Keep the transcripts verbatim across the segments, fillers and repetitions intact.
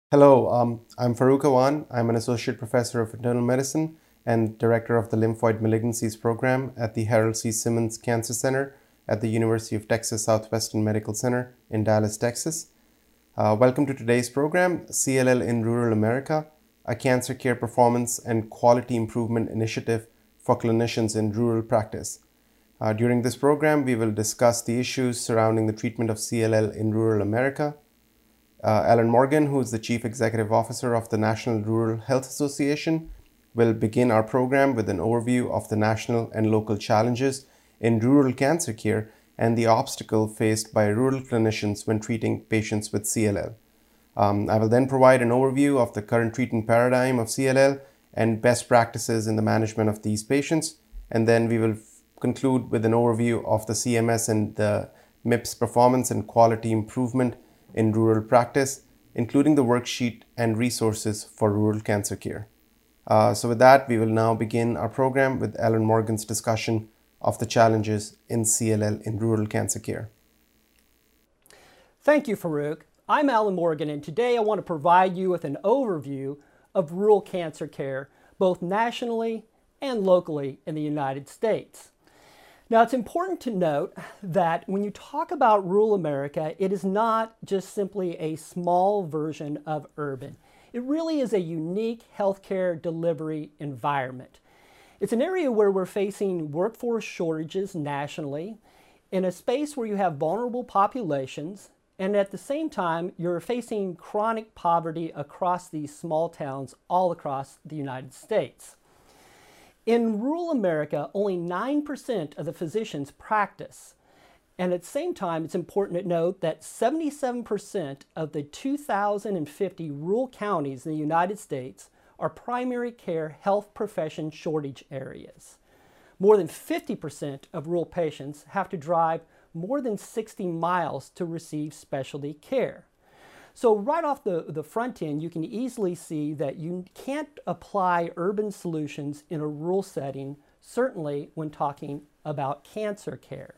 Hello, um, I'm Farooq Awan. I'm an associate professor of internal medicine and director of the lymphoid malignancies program at the Harold C. Simmons Cancer Center at the University of Texas Southwestern Medical Center in Dallas, Texas. Uh, welcome to today's program, C L L in Rural America, a cancer care performance and quality improvement initiative for clinicians in rural practice. Uh, during this program, we will discuss the issues surrounding the treatment of C L L in rural America. Uh, Alan Morgan, who is the Chief Executive Officer of the National Rural Health Association, will begin our program with an overview of the national and local challenges in rural cancer care and the obstacle faced by rural clinicians when treating patients with C L L. Um, I will then provide an overview of the current treatment paradigm of C L L and best practices in the management of these patients, and then we will f- conclude with an overview of the C M S and the M I P S performance and quality improvement in rural practice, including the worksheet and resources for rural cancer care. Uh, so with that, we will now begin our program with Alan Morgan's discussion of the challenges in C L L in rural cancer care. Thank you, Farooq. I'm Alan Morgan, and today I want to provide you with an overview of rural cancer care, both nationally and locally in the United States. Now, it's important to note that when you talk about rural America, it is not just simply a small version of urban. It really is a unique healthcare delivery environment. It's an area where we're facing workforce shortages nationally, in a space where you have vulnerable populations, and at the same time, you're facing chronic poverty across these small towns all across the United States. In rural America, only nine percent of the physicians practice. And at the same time, it's important to note that seventy-seven percent of the two thousand fifty rural counties in the United States are primary care health profession shortage areas. More than fifty percent of rural patients have to drive more than sixty miles to receive specialty care. So right off the, the front end, you can easily see that you can't apply urban solutions in a rural setting, certainly when talking about cancer care.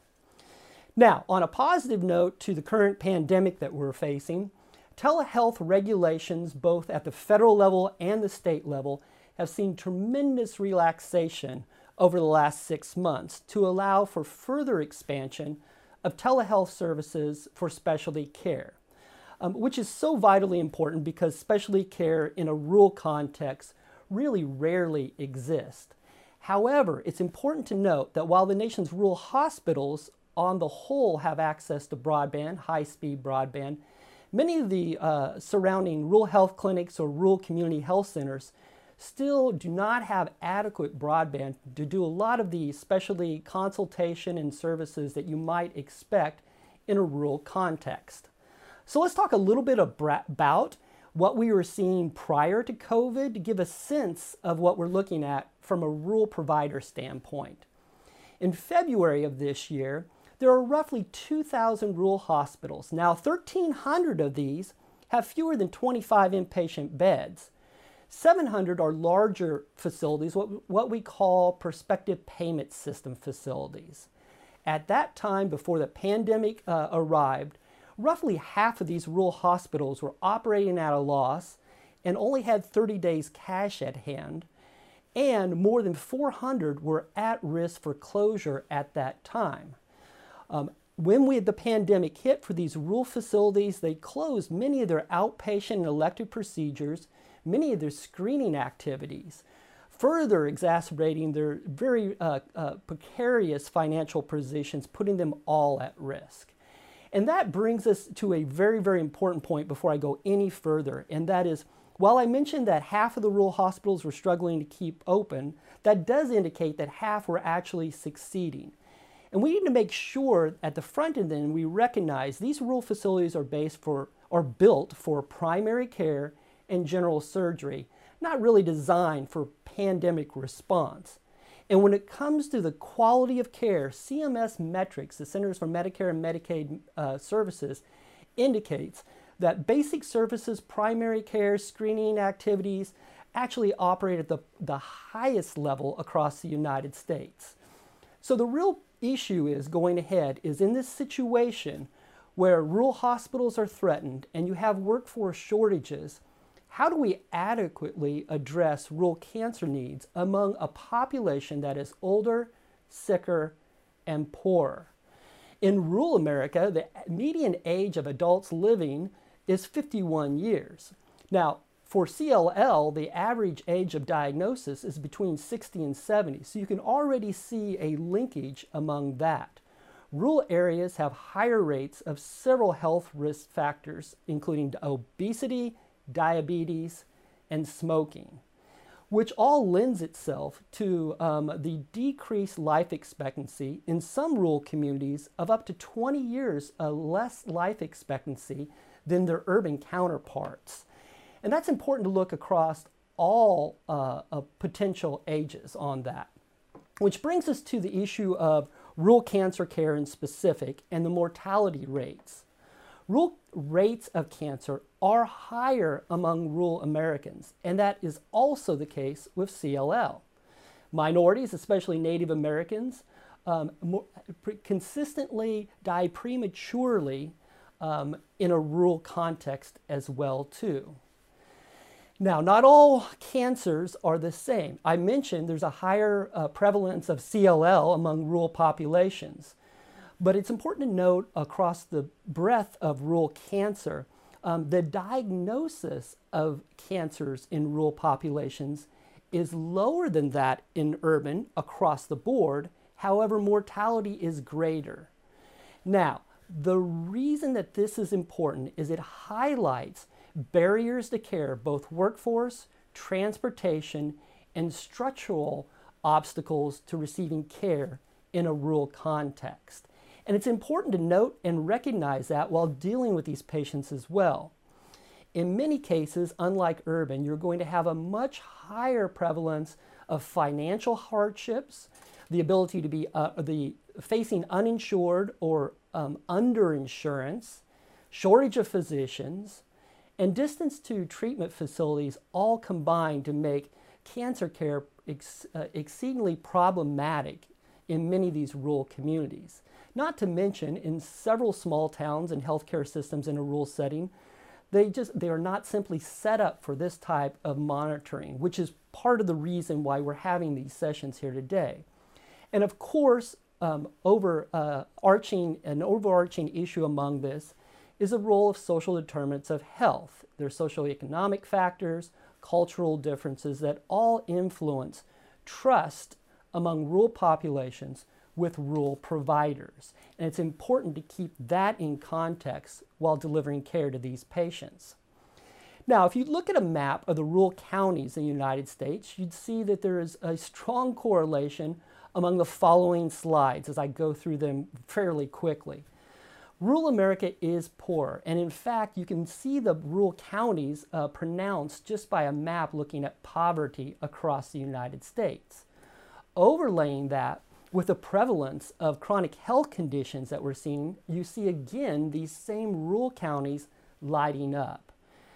Now, on a positive note to the current pandemic that we're facing, telehealth regulations both at the federal level and the state level have seen tremendous relaxation over the last six months to allow for further expansion of telehealth services for specialty care. Um, which is so vitally important because specialty care in a rural context really rarely exists. However, it's important to note that while the nation's rural hospitals on the whole have access to broadband, high-speed broadband, many of the uh, surrounding rural health clinics or rural community health centers still do not have adequate broadband to do a lot of the specialty consultation and services that you might expect in a rural context. So let's talk a little bit about what we were seeing prior to COVID to give a sense of what we're looking at from a rural provider standpoint. In February of this year, there are roughly two thousand rural hospitals. Now, thirteen hundred of these have fewer than twenty-five inpatient beds. seven hundred are larger facilities, what, what we call prospective payment system facilities. At that time, before the pandemic uh, arrived, roughly half of these rural hospitals were operating at a loss and only had thirty days cash at hand, and more than four hundred were at risk for closure at that time. Um, when we, the pandemic hit for these rural facilities, they closed many of their outpatient and elective procedures, many of their screening activities, further exacerbating their very uh, uh, precarious financial positions, putting them all at risk. And that brings us to a very, very important point before I go any further, and that is, while I mentioned that half of the rural hospitals were struggling to keep open, that does indicate that half were actually succeeding. And we need to make sure at the front end then we recognize these rural facilities are based for, are built for primary care and general surgery, not really designed for pandemic response. And when it comes to the quality of care, C M S metrics, the Centers for Medicare and Medicaid uh, Services, indicates that basic services, primary care, screening activities actually operate at the, the highest level across the United States. So the real issue is going ahead is in this situation where rural hospitals are threatened and you have workforce shortages, how do we adequately address rural cancer needs among a population that is older, sicker, and poorer? In rural America, the median age of adults living is fifty-one years. Now, for C L L, the average age of diagnosis is between sixty and seventy, so you can already see a linkage among that. Rural areas have higher rates of several health risk factors, including obesity, diabetes, and smoking, which all lends itself to um, the decreased life expectancy in some rural communities of up to twenty years uh, less life expectancy than their urban counterparts. And that's important to look across all uh, uh, potential ages on that. Which brings us to the issue of rural cancer care in specific and the mortality rates. Rural rates of cancer are higher among rural Americans, and that is also the case with C L L. Minorities, especially Native Americans, um, more, consistently die prematurely um, in a rural context as well too. Now, not all cancers are the same. I mentioned there's a higher uh, prevalence of C L L among rural populations. But it's important to note across the breadth of rural cancer, um, the diagnosis of cancers in rural populations is lower than that in urban across the board. However, mortality is greater. Now, the reason that this is important is it highlights barriers to care, both workforce, transportation, and structural obstacles to receiving care in a rural context. And it's important to note and recognize that while dealing with these patients as well. In many cases, unlike urban, you're going to have a much higher prevalence of financial hardships, the ability to be uh, the facing uninsured or um, underinsurance, shortage of physicians, and distance to treatment facilities all combine to make cancer care ex uh, exceedingly problematic in many of these rural communities. Not to mention, in several small towns and healthcare systems in a rural setting, they just they are not simply set up for this type of monitoring, which is part of the reason why we're having these sessions here today. And of course, um, overarching an overarching issue among this is the role of social determinants of health. There's socioeconomic factors, cultural differences that all influence trust among rural populations with rural providers. And it's important to keep that in context while delivering care to these patients. Now, if you look at a map of the rural counties in the United States, you'd see that there is a strong correlation among the following slides as I go through them fairly quickly. Rural America is poor, and in fact, you can see the rural counties uh, pronounced just by a map looking at poverty across the United States. Overlaying that with the prevalence of chronic health conditions that we're seeing, you see again these same rural counties lighting up.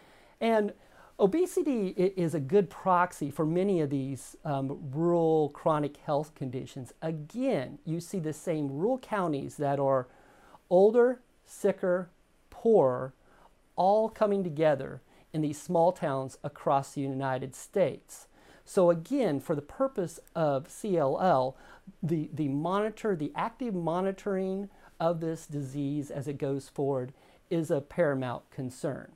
And obesity is a good proxy for many of these um, rural chronic health conditions. Again, you see the same rural counties that are older, sicker, poorer, all coming together in these small towns across the United States. So again, for the purpose of C L L, the, the monitor, the active monitoring of this disease as it goes forward is a paramount concern.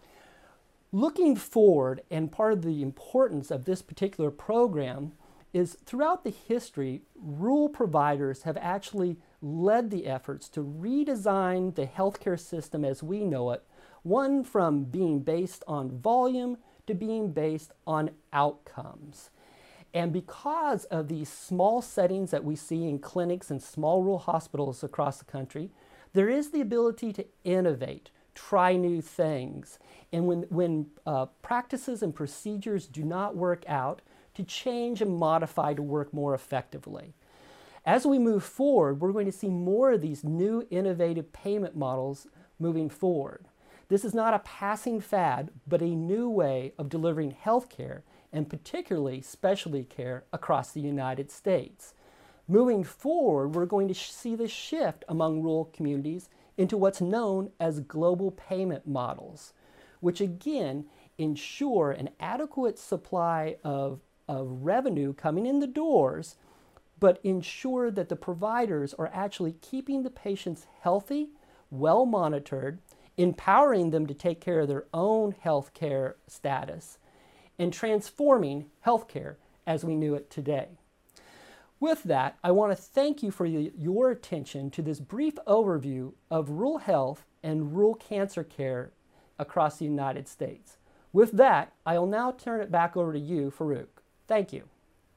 Looking forward, and part of the importance of this particular program is throughout the history, rural providers have actually led the efforts to redesign the healthcare system as we know it, one from being based on volume to being based on outcomes. And because of these small settings that we see in clinics and small rural hospitals across the country, there is the ability to innovate, try new things, and when, when uh, practices and procedures do not work out, to change and modify to work more effectively. As we move forward, we're going to see more of these new innovative payment models moving forward. This is not a passing fad, but a new way of delivering health care, and particularly specialty care across the United States. Moving forward, we're going to see the shift among rural communities into what's known as global payment models, which again ensure an adequate supply of, of revenue coming in the doors, but ensure that the providers are actually keeping the patients healthy, well monitored, empowering them to take care of their own health care status, and transforming healthcare as we knew it today. With that, I want to thank you for your attention to this brief overview of rural health and rural cancer care across the United States. With that, I will now turn it back over to you, Farouk. Thank you.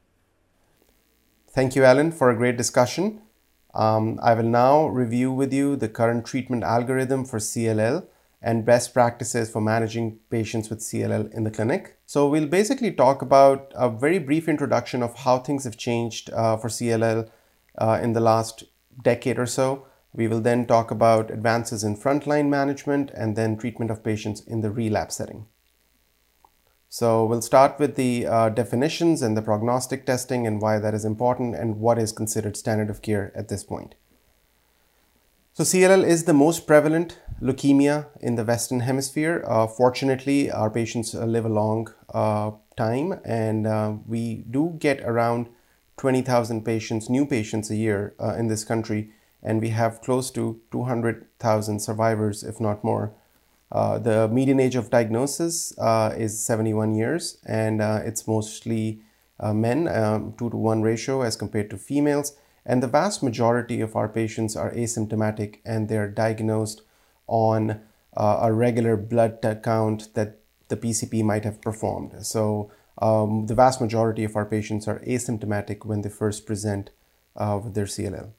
Thank you, Alan, for a great discussion. Um, I will now review with you the current treatment algorithm for C L L and best practices for managing patients with C L L in the clinic. So we'll basically talk about a very brief introduction of how things have changed uh, for C L L uh, in the last decade or so. We will then talk about advances in frontline management and then treatment of patients in the relapse setting. So we'll start with the uh, definitions and the prognostic testing and why that is important and what is considered standard of care at this point. So C L L is the most prevalent leukemia in the Western Hemisphere. Uh, fortunately, our patients uh, live a long uh, time, and uh, we do get around twenty thousand patients, new patients a year uh, in this country, and we have close to two hundred thousand survivors, if not more. Uh, the median age of diagnosis uh, is seventy-one years, and uh, it's mostly uh, men, um, two to one ratio as compared to females. And the vast majority of our patients are asymptomatic, and they're diagnosed on uh, a regular blood count that the P C P might have performed. So um, the vast majority of our patients are asymptomatic when they first present uh, with their C L L.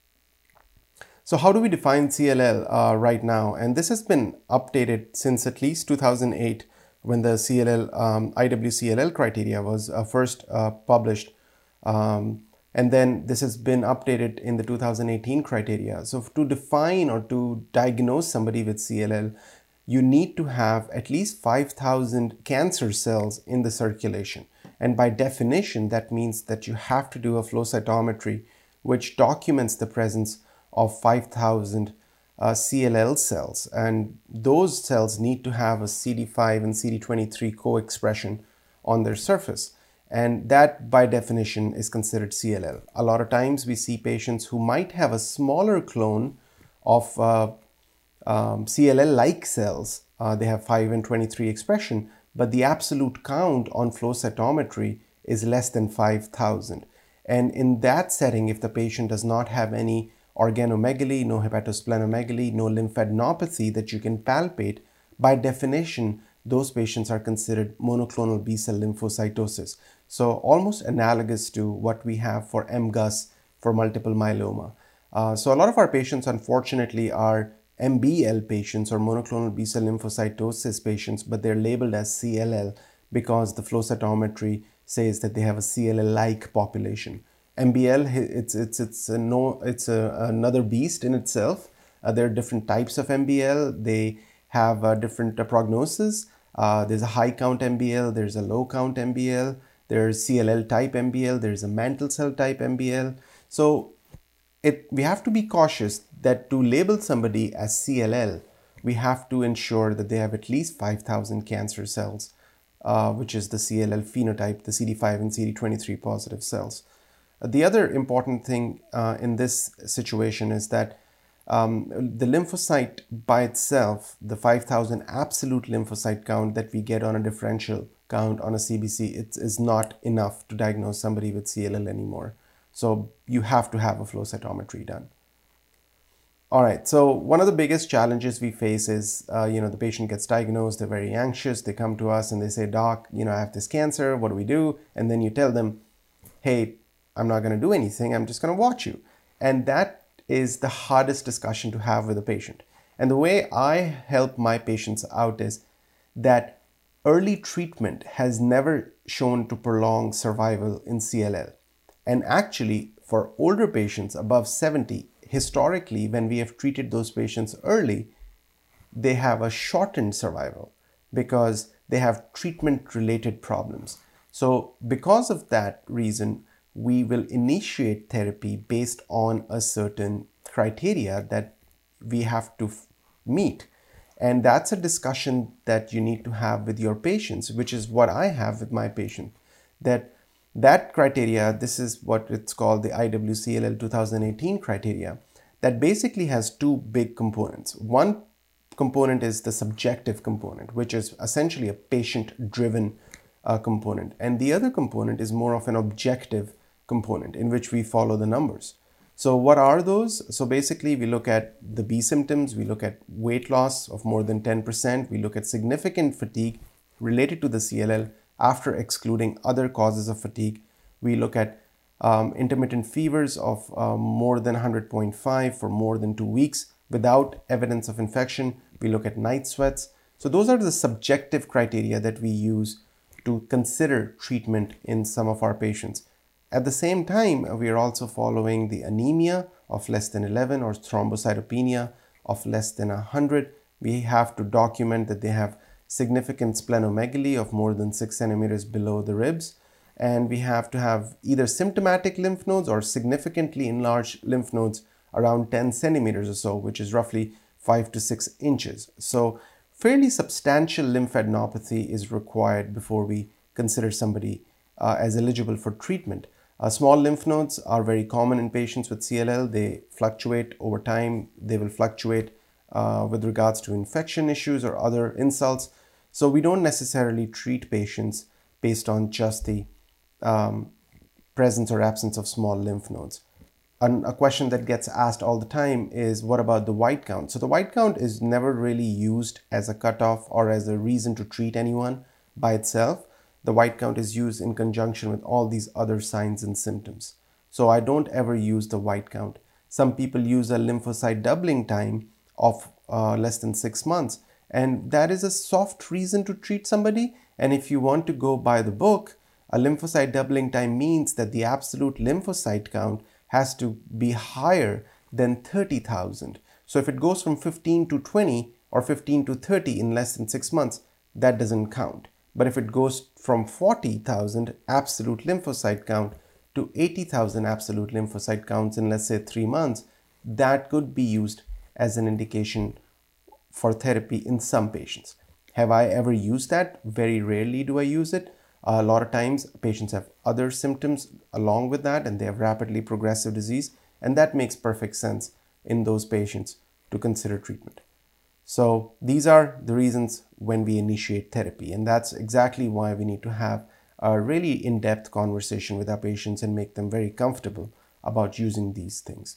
So how do we define C L L uh, right now? And this has been updated since at least two thousand eight, when the C L L, um, I W C L L criteria was uh, first uh, published. Um, and then this has been updated in the two thousand eighteen criteria. So to define or to diagnose somebody with C L L, you need to have at least five thousand cancer cells in the circulation. And by definition, that means that you have to do a flow cytometry, which documents the presence of five thousand uh, C L L cells, and those cells need to have a C D five and C D twenty-three co-expression on their surface, and that by definition is considered C L L. A lot of times we see patients who might have a smaller clone of uh, um, C L L-like cells. Uh, they have five and twenty-three expression, but the absolute count on flow cytometry is less than five thousand. And in that setting, if the patient does not have any organomegaly, no hepatosplenomegaly, no lymphadenopathy that you can palpate, by definition, those patients are considered monoclonal B-cell lymphocytosis. So almost analogous to what we have for M G U S for multiple myeloma. Uh, so a lot of our patients, unfortunately, are M B L patients or monoclonal B-cell lymphocytosis patients, but they're labeled as C L L because the flow cytometry says that they have a C L L-like population. M B L, it's it's it's a no, it's a, another beast in itself. Uh, there are different types of M B L. They have uh, different uh, prognosis. Uh, there's a high count M B L. There's a low count M B L. There's C L L type M B L. There's a mantle cell type M B L. So it we have to be cautious that to label somebody as C L L, we have to ensure that they have at least five thousand cancer cells, uh, which is the C L L phenotype, the C D five and C D twenty-three positive cells. The other important thing uh, in this situation is that um, the lymphocyte by itself, the five thousand absolute lymphocyte count that we get on a differential count on a C B C, it is not enough to diagnose somebody with C L L anymore. So you have to have a flow cytometry done. All right, so one of the biggest challenges we face is, uh, you know, the patient gets diagnosed, they're very anxious, they come to us and they say, doc, you know, I have this cancer, what do we do? And then you tell them, hey, I'm not going to do anything, I'm just going to watch you. And that is the hardest discussion to have with a patient. And the way I help my patients out is that early treatment has never shown to prolong survival in C L L. And actually, for older patients above seventy, historically, when we have treated those patients early, they have a shortened survival because they have treatment-related problems. So because of that reason, we will initiate therapy based on a certain criteria that we have to meet. And that's a discussion that you need to have with your patients, which is what I have with my patient. That that criteria, this is what it's called the I W C L L two thousand eighteen criteria, that basically has two big components. One component is the subjective component, which is essentially a patient-driven uh, component. And the other component is more of an objective component in which we follow the numbers. So what are those? So basically we look at the B symptoms, we look at weight loss of more than ten percent, we look at significant fatigue related to the C L L after excluding other causes of fatigue. We look at um, intermittent fevers of uh, more than one hundred point five for more than two weeks without evidence of infection. We look at night sweats. So those are the subjective criteria that we use to consider treatment in some of our patients. At the same time, we are also following the anemia of less than eleven or thrombocytopenia of less than one hundred. We have to document that they have significant splenomegaly of more than six centimeters below the ribs. And we have to have either symptomatic lymph nodes or significantly enlarged lymph nodes around ten centimeters or so, which is roughly five to six inches. So fairly substantial lymphadenopathy is required before we consider somebody uh, as eligible for treatment. Uh, small lymph nodes are very common in patients with C L L. They fluctuate over time. They will fluctuate uh, with regards to infection issues or other insults. So we don't necessarily treat patients based on just the um, presence or absence of small lymph nodes. And a question that gets asked all the time is, what about the white count? So the white count is never really used as a cutoff or as a reason to treat anyone by itself. The white count is used in conjunction with all these other signs and symptoms. So I don't ever use the white count. Some people use a lymphocyte doubling time of uh, less than six months. And that is a soft reason to treat somebody. And if you want to go by the book, a lymphocyte doubling time means that the absolute lymphocyte count has to be higher than thirty thousand. So if it goes from fifteen to twenty or fifteen to thirty in less than six months, that doesn't count. But if it goes from forty thousand absolute lymphocyte count to eighty thousand absolute lymphocyte counts in, let's say, three months, that could be used as an indication for therapy in some patients. Have I ever used that? Very rarely do I use it. A lot of times patients have other symptoms along with that and they have rapidly progressive disease, and that makes perfect sense in those patients to consider treatment. So these are the reasons when we initiate therapy, and that's exactly why we need to have a really in-depth conversation with our patients and make them very comfortable about using these things.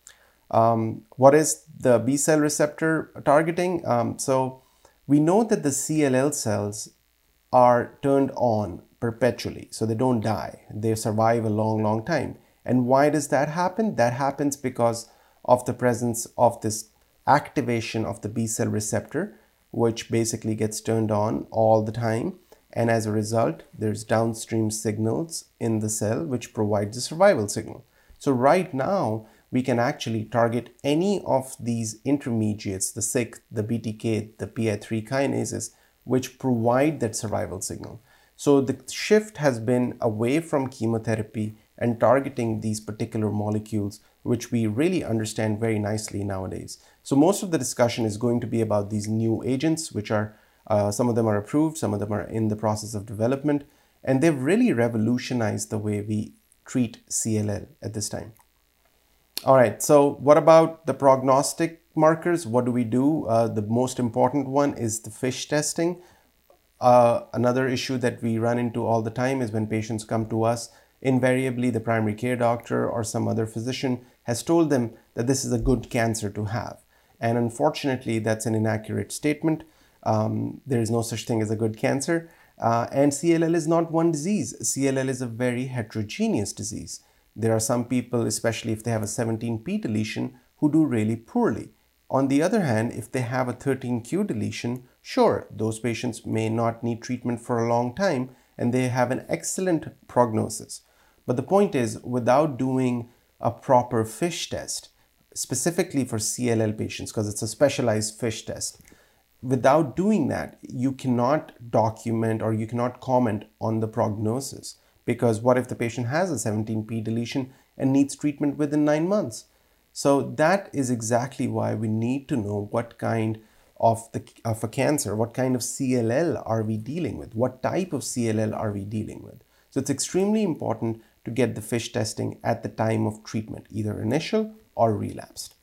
Um, what is the B cell receptor targeting? Um, so we know that the C L L cells are turned on perpetually, so they don't die. They survive a long, long time. And why does that happen? That happens because of the presence of this activation of the B cell receptor, which basically gets turned on all the time. And as a result, there's downstream signals in the cell which provide the survival signal. So right now, we can actually target any of these intermediates, the S Y C, the B T K, the P I three kinases, which provide that survival signal. So the shift has been away from chemotherapy and targeting these particular molecules, which we really understand very nicely nowadays. So most of the discussion is going to be about these new agents, which are, uh, some of them are approved, some of them are in the process of development, and they've really revolutionized the way we treat C L L at this time. All right, so what about the prognostic markers? What do we do? Uh, the most important one is the FISH testing. Uh, another issue that we run into all the time is when patients come to us, invariably the primary care doctor or some other physician has told them that this is a good cancer to have. And unfortunately, that's an inaccurate statement. Um, there is no such thing as a good cancer. Uh, and C L L is not one disease. C L L is a very heterogeneous disease. There are some people, especially if they have a seventeen p deletion, who do really poorly. On the other hand, if they have a thirteen q deletion, sure, those patients may not need treatment for a long time and they have an excellent prognosis. But the point is, without doing a proper FISH test, specifically for C L L patients, because it's a specialized FISH test, without doing that, you cannot document or you cannot comment on the prognosis. Because what if the patient has a seventeen p deletion and needs treatment within nine months? So that is exactly why we need to know what kind of, the, of a cancer. What kind of C L L are we dealing with? What type of C L L are we dealing with? So it's extremely important to get the FISH testing at the time of treatment, either initial or relapsed.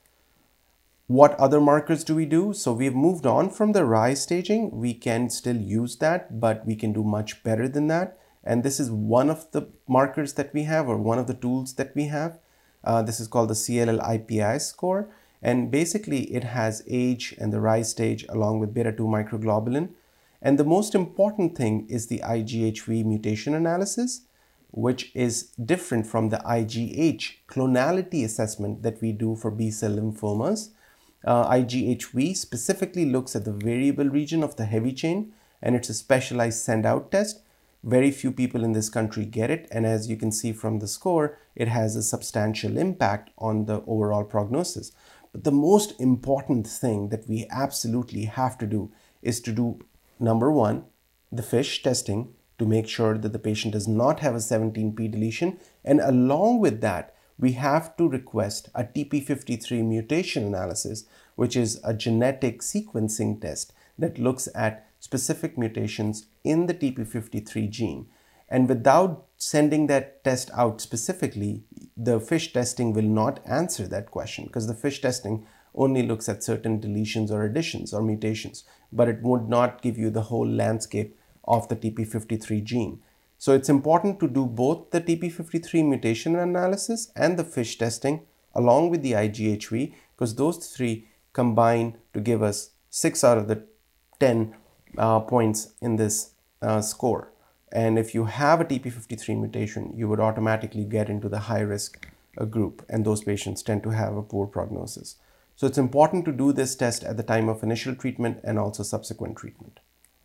What other markers do we do? So we've moved on from the rise staging. We can still use that, but we can do much better than that. And this is one of the markers that we have, or one of the tools that we have. Uh, this is called the C L L I P I score. And basically it has age and the rise stage along with beta two microglobulin. And the most important thing is the I G H V mutation analysis, which is different from the I G H clonality assessment that we do for B-cell lymphomas. Uh, I G H V specifically looks at the variable region of the heavy chain, and it's a specialized send-out test. Very few people in this country get it, and as you can see from the score, it has a substantial impact on the overall prognosis. But the most important thing that we absolutely have to do is to do, number one, the FISH testing to make sure that the patient does not have a seventeen p deletion, and along with that, we have to request a T P fifty-three mutation analysis, which is a genetic sequencing test that looks at specific mutations in the T P fifty-three gene. And without sending that test out specifically, the FISH testing will not answer that question, because the FISH testing only looks at certain deletions or additions or mutations, but it would not give you the whole landscape of the T P fifty-three gene. So it's important to do both the T P fifty-three mutation analysis and the FISH testing along with the I G H V, because those three combine to give us six out of the ten uh, points in this uh, score. And if you have a T P fifty-three mutation, you would automatically get into the high risk uh, group, and those patients tend to have a poor prognosis. So it's important to do this test at the time of initial treatment and also subsequent treatment.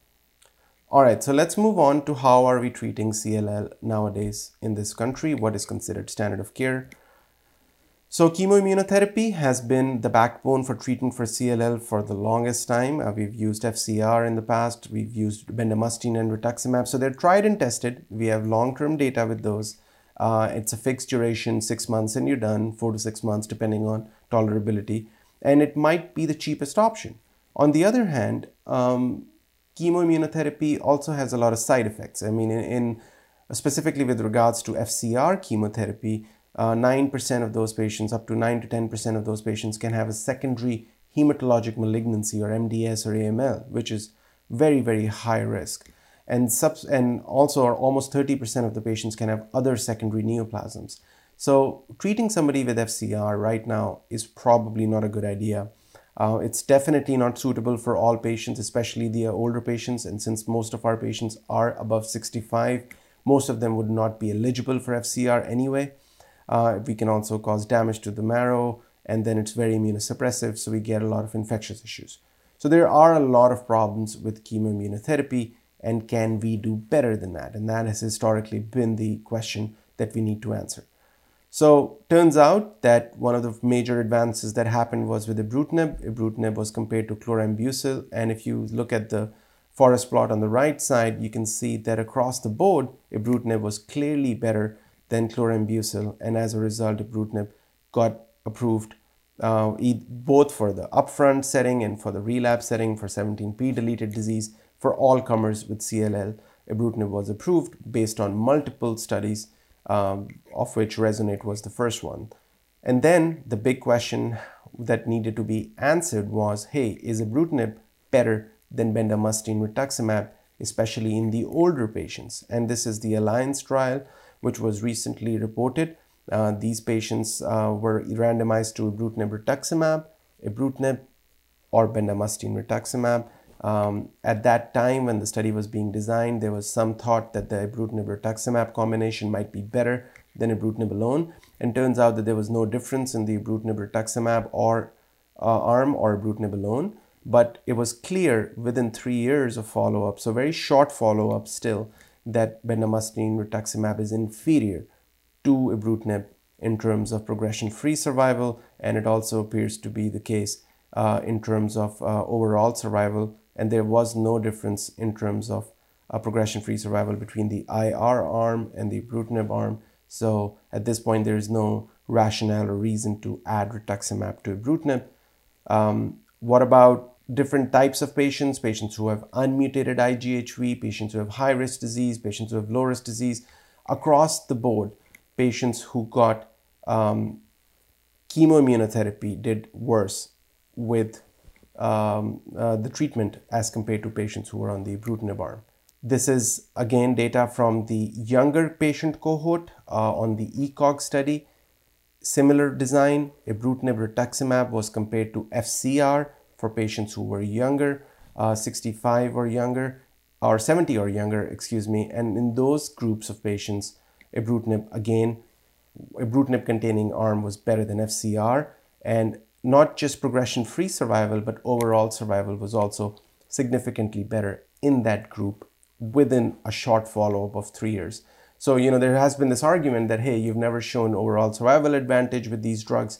All right, so let's move on to how are we treating C L L nowadays in this country, what is considered standard of care. So chemoimmunotherapy has been the backbone for treatment for C L L for the longest time. Uh, we've used F C R in the past, we've used bendamustine and rituximab, so they're tried and tested. We have long-term data with those. Uh, it's a fixed duration, six months and you're done, four to six months depending on tolerability, and it might be the cheapest option. On the other hand, um, chemoimmunotherapy also has a lot of side effects. I mean, in, in specifically with regards to F C R chemotherapy, uh, nine percent of those patients, up to nine to ten percent of those patients can have a secondary hematologic malignancy or M D S or A M L, which is very, very high risk. And, subs and also almost thirty percent of the patients can have other secondary neoplasms. So treating somebody with F C R right now is probably not a good idea. Uh, it's definitely not suitable for all patients, especially the older patients. And since most of our patients are above sixty-five, most of them would not be eligible for F C R anyway. Uh, we can also cause damage to the marrow, and then it's very immunosuppressive, so we get a lot of infectious issues. So there are a lot of problems with chemoimmunotherapy, and can we do better than that? And that has historically been the question that we need to answer. So turns out that one of the major advances that happened was with ibrutinib. Ibrutinib was compared to chlorambucil, and if you look at the forest plot on the right side, you can see that across the board, ibrutinib was clearly better than chlorambucil, and as a result, ibrutinib got approved uh, both for the upfront setting and for the relapse setting for seventeen p deleted disease. For all comers with C L L, ibrutinib was approved based on multiple studies, um, of which RESONATE was the first one. And then the big question that needed to be answered was, hey, is ibrutinib better than bendamustine rituximab, especially in the older patients? And this is the Alliance trial, which was recently reported. Uh, these patients uh, were randomized to ibrutinib rituximab, ibrutinib, or bendamustine rituximab. Um, at that time, when the study was being designed, there was some thought that the ibrutinib rituximab combination might be better than ibrutinib alone. And turns out that there was no difference in the ibrutinib rituximab or uh, arm or ibrutinib alone. But it was clear within three years of follow-up, so very short follow-up still, that bendamustine rituximab is inferior to ibrutinib in terms of progression-free survival, and it also appears to be the case uh, in terms of uh, overall survival, and there was no difference in terms of uh, progression-free survival between the I R arm and the ibrutinib arm. So at this point, there is no rationale or reason to add rituximab to ibrutinib. Um, what about different types of patients, patients who have unmutated I G H V, patients who have high-risk disease, patients who have low-risk disease. Across the board, patients who got um, chemoimmunotherapy did worse with um, uh, the treatment as compared to patients who were on the ibrutinib arm. This is again data from the younger patient cohort uh, on the E C O G study. Similar design, ibrutinib rituximab was compared to F C R for patients who were younger, uh, sixty-five or younger, or seventy or younger, excuse me. And in those groups of patients, ibrutinib, again, ibrutinib containing arm was better than F C R, and not just progression-free survival, but overall survival was also significantly better in that group within a short follow-up of three years. So, you know, there has been this argument that, hey, you've never shown overall survival advantage with these drugs,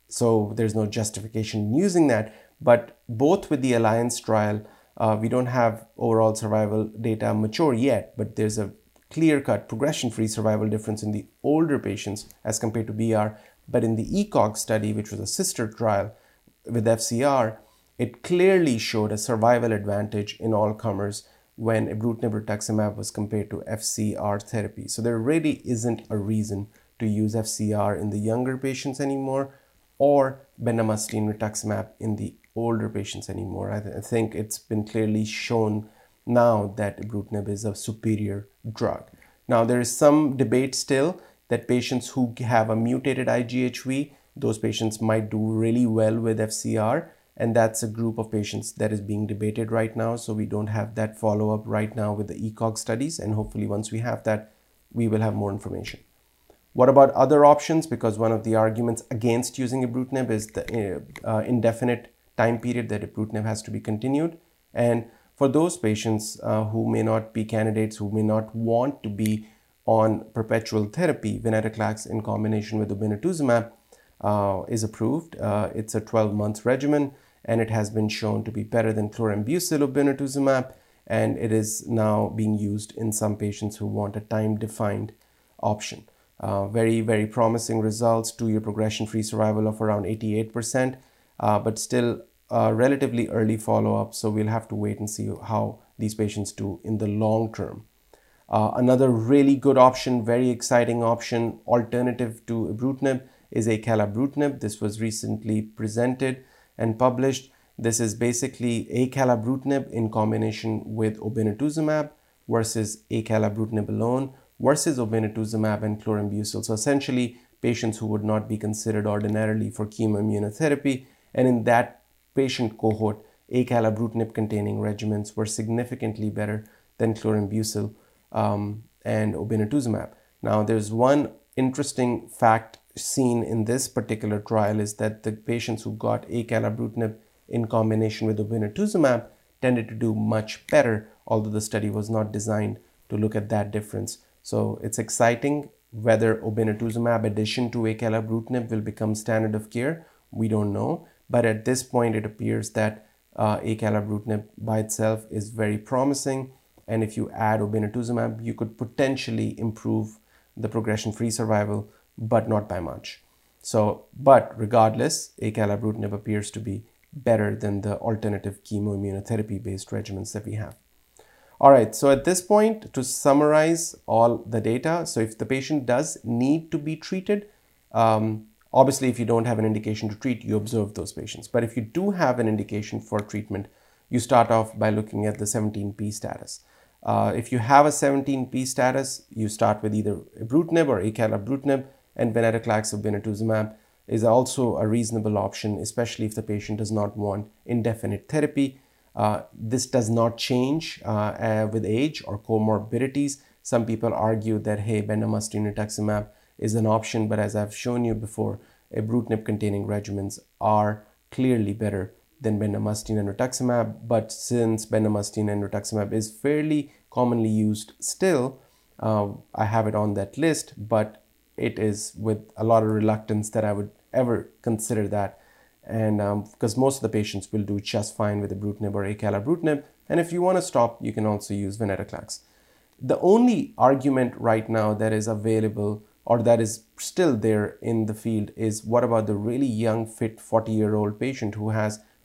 so there's no justification in using that. But both with the Alliance trial, uh, we don't have overall survival data mature yet, but there's a clear-cut progression-free survival difference in the older patients as compared to B R. But in the E C O G study, which was a sister trial with F C R, it clearly showed a survival advantage in all comers when ibrutinib rituximab was compared to F C R therapy. So there really isn't a reason to use F C R in the younger patients anymore, or bendamustine rituximab in the older patients anymore. I, th I think it's been clearly shown now that ibrutinib is a superior drug. Now there is some debate still that patients who have a mutated I G H V, those patients might do really well with F C R, and that's a group of patients that is being debated right now. So we don't have that follow-up right now with the E C O G studies, and hopefully once we have that, we will have more information. What about other options? Because one of the arguments against using ibrutinib is the uh, indefinite time period that ibrutinib has to be continued. And for those patients uh, who may not be candidates, who may not want to be on perpetual therapy, venetoclax in combination with obinutuzumab uh, is approved. Uh, it's a twelve month regimen, and it has been shown to be better than chlorambucil obinutuzumab, and it is now being used in some patients who want a time-defined option. Uh, very, very promising results, two-year progression-free survival of around eighty-eight percent, uh, but still uh, relatively early follow-up, so we'll have to wait and see how these patients do in the long term. Uh, another really good option, very exciting option, alternative to ibrutinib, is acalabrutinib. This was recently presented and published. This is basically acalabrutinib in combination with obinutuzumab versus acalabrutinib alone versus obinutuzumab and chlorambucil. So essentially, patients who would not be considered ordinarily for chemoimmunotherapy, and in that patient cohort, acalabrutinib containing regimens were significantly better than chlorambucil um, and obinutuzumab. Now, there's one interesting fact seen in this particular trial is that the patients who got acalabrutinib in combination with obinutuzumab tended to do much better, although the study was not designed to look at that difference. So it's exciting. Whether obinutuzumab addition to acalabrutinib will become standard of care, we don't know. But at this point, it appears that uh, acalabrutinib by itself is very promising. And if you add obinutuzumab, you could potentially improve the progression-free survival, but not by much. So, but regardless, acalabrutinib appears to be better than the alternative chemoimmunotherapy-based regimens that we have. All right, so at this point, to summarize all the data, so if the patient does need to be treated, um, obviously if you don't have an indication to treat, you observe those patients. But if you do have an indication for treatment, you start off by looking at the seventeen P status. Uh, if you have a seventeen P status, you start with either ibrutinib or acalabrutinib, and venetoclax obinutuzumab is also a reasonable option, especially if the patient does not want indefinite therapy. Uh, this does not change uh, uh, with age or comorbidities. Some people argue that, hey, bendamustine rituximab is an option, but as I've shown you before, ibrutinib-containing regimens are clearly better than bendamustine and rituximab. But since bendamustine and rituximab is fairly commonly used still, uh, I have it on that list, but it is with a lot of reluctance that I would ever consider that. And um, because most of the patients will do just fine with ibrutinib or acalabrutinib, and if you want to stop, you can also use venetoclax. The only argument right now that is available or that is still there in the field is, what about the really young, fit forty year old patient who has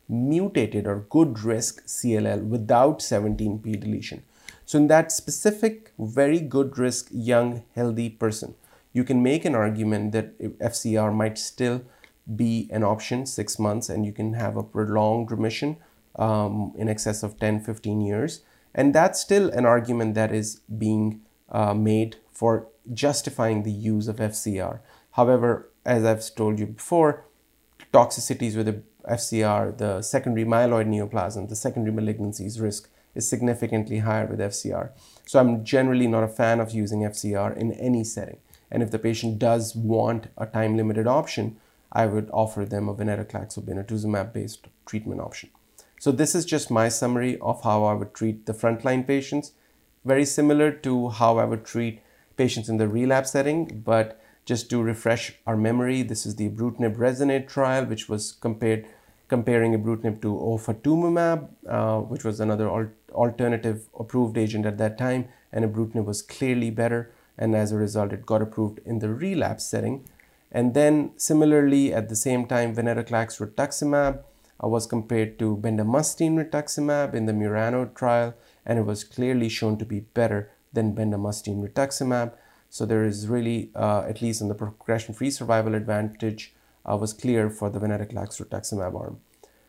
mutated or good risk C L L without seventeen p deletion. So in that specific very good risk young healthy person, you can make an argument that F C R might still be an option, six months, and you can have a prolonged remission um, in excess of ten, fifteen years. And that's still an argument that is being uh, made for justifying the use of F C R. However, as I've told you before, toxicities with the F C R, the secondary myeloid neoplasm, the secondary malignancies risk is significantly higher with F C R. So I'm generally not a fan of using F C R in any setting. And if the patient does want a time-limited option, I would offer them a venetoclax or obinutuzumab-based treatment option. So this is just my summary of how I would treat the frontline patients. Very similar to how I would treat patients in the relapse setting, but just to refresh our memory, this is the ibrutinib RESONATE trial, which was compared comparing ibrutinib to ofatumumab, uh, which was another al alternative approved agent at that time, and ibrutinib was clearly better, and as a result, it got approved in the relapse setting. And then similarly, at the same time, venetoclax rituximab uh, was compared to bendamustine rituximab in the MURANO trial, and it was clearly shown to be better than bendamustine rituximab. So there is really, uh, at least in the progression-free survival advantage, uh, was clear for the venetoclax rituximab arm.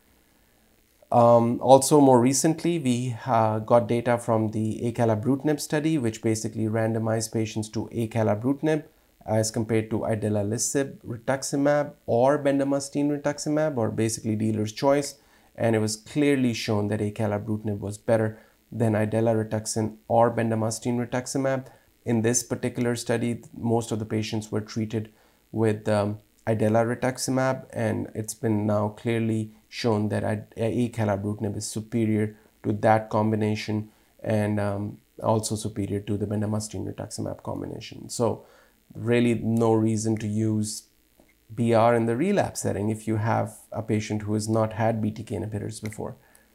Um, also, more recently, we uh, got data from the acalabrutinib study, which basically randomized patients to acalabrutinib as compared to idelalisib rituximab or bendamustine rituximab, or basically dealer's choice. And it was clearly shown that acalabrutinib was better than idelalisib or bendamustine rituximab. In this particular study, most of the patients were treated with um, idelalisib, and it's been now clearly shown that acalabrutinib is superior to that combination, and um, also superior to the bendamustine rituximab combination. So really no reason to use B R in the relapse setting if you have a patient who has not had B T K inhibitors before.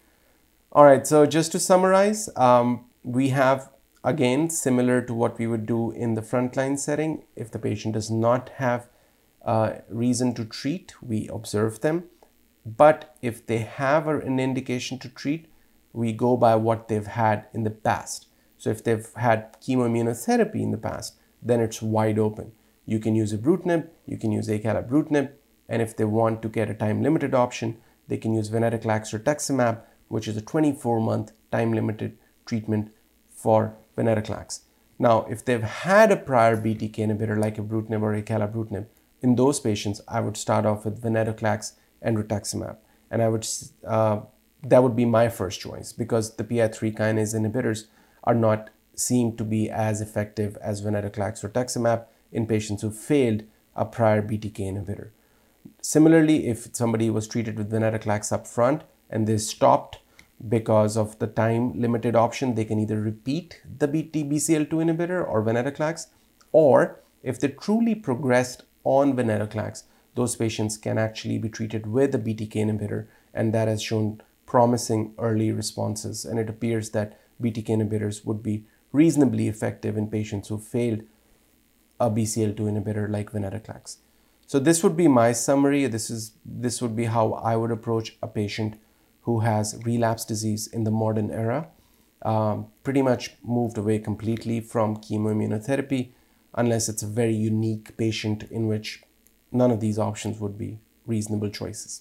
All right, so just to summarize, um, we have, again, similar to what we would do in the frontline setting, if the patient does not have uh, reason to treat, we observe them. But if they have an indication to treat, we go by what they've had in the past. So if they've had chemoimmunotherapy in the past, then it's wide open. You can use ibrutinib, you can use acalabrutinib, and if they want to get a time-limited option, they can use venetoclax rituximab, which is a twenty-four month time-limited treatment for venetoclax. Now, if they've had a prior B T K inhibitor like ibrutinib or acalabrutinib, in those patients, I would start off with venetoclax and rituximab, and I would uh, that would be my first choice, because the P I three kinase inhibitors are not seen to be as effective as venetoclax rituximab in patients who failed a prior B T K inhibitor. Similarly, if somebody was treated with venetoclax up front and they stopped because of the time limited option, they can either repeat the B C L two inhibitor or venetoclax, or if they truly progressed on venetoclax, those patients can actually be treated with a B T K inhibitor, and that has shown promising early responses, and it appears that B T K inhibitors would be reasonably effective in patients who failed a B C L two inhibitor like venetoclax. So this would be my summary. This is this would be how I would approach a patient who has relapse disease in the modern era. Um, pretty much moved away completely from chemoimmunotherapy, unless it's a very unique patient in which none of these options would be reasonable choices.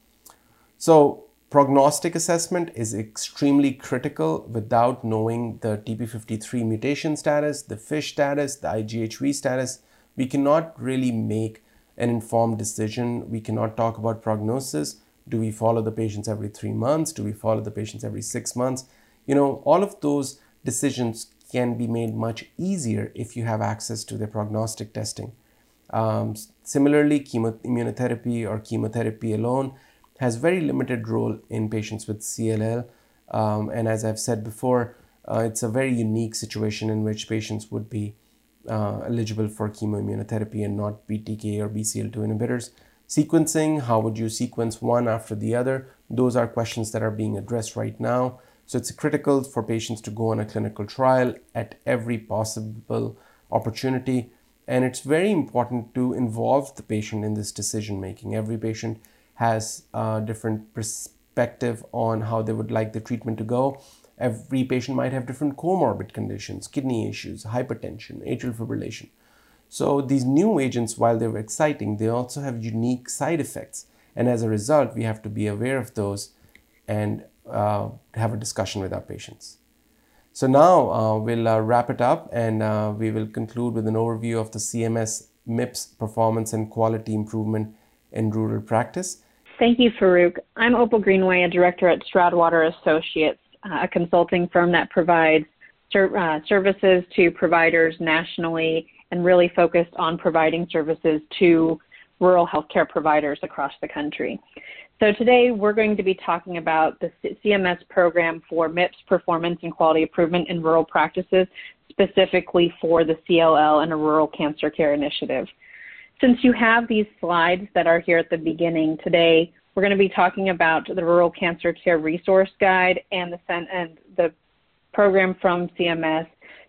So prognostic assessment is extremely critical. Without knowing the T P fifty-three mutation status, the FISH status, the I G H V status, we cannot really make an informed decision. We cannot talk about prognosis. Do we follow the patients every three months? Do we follow the patients every six months? You know, all of those decisions can be made much easier if you have access to the prognostic testing. Um, similarly, chemoimmunotherapy or chemotherapy alone has very limited role in patients with C L L. Um, and as I've said before, uh, it's a very unique situation in which patients would be uh, eligible for chemoimmunotherapy and not B T K or B C L two inhibitors. Sequencing, how would you sequence one after the other? Those are questions that are being addressed right now. So it's critical for patients to go on a clinical trial at every possible opportunity. And it's very important to involve the patient in this decision making. Every patient has uh, different perspective on how they would like the treatment to go. Every patient might have different comorbid conditions, kidney issues, hypertension, atrial fibrillation. So these new agents, while they're exciting, they also have unique side effects. And as a result, we have to be aware of those and uh, have a discussion with our patients. So now uh, we'll uh, wrap it up, and uh, we will conclude with an overview of the C M S M I P S performance and quality improvement in rural practice. Thank you, Farooq. I'm Opal Greenway, a director at Stroudwater Associates, a consulting firm that provides ser- uh, services to providers nationally and really focused on providing services to rural healthcare providers across the country. So today we're going to be talking about the C M S program for M I P S performance and quality improvement in rural practices, specifically for the C L L and a rural cancer care initiative. Since you have these slides that are here at the beginning today, we're going to be talking about the Rural Cancer Care Resource Guide and the, and the program from C M S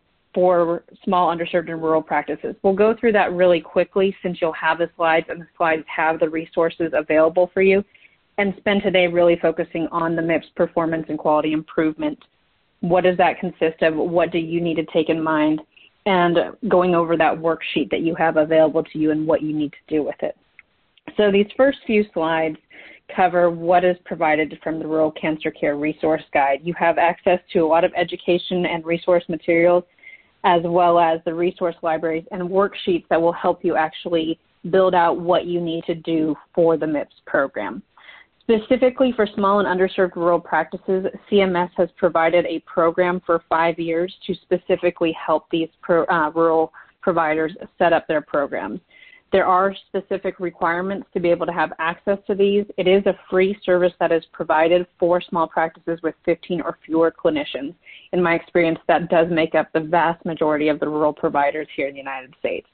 for small, underserved, and rural practices. We'll go through that really quickly since you'll have the slides, and the slides have the resources available for you, and spend today really focusing on the M I P S performance and quality improvement. What does that consist of? What do you need to take in mind? And going over that worksheet that you have available to you and what you need to do with it. So these first few slides cover what is provided from the Rural Cancer Care Resource Guide. You have access to a lot of education and resource materials, as well as the resource libraries and worksheets that will help you actually build out what you need to do for the M I P S program. Specifically for small and underserved rural practices, C M S has provided a program for five years to specifically help these pro, uh, rural providers set up their programs. There are specific requirements to be able to have access to these. It is a free service that is provided for small practices with fifteen or fewer clinicians. In my experience, that does make up the vast majority of the rural providers here in the United States.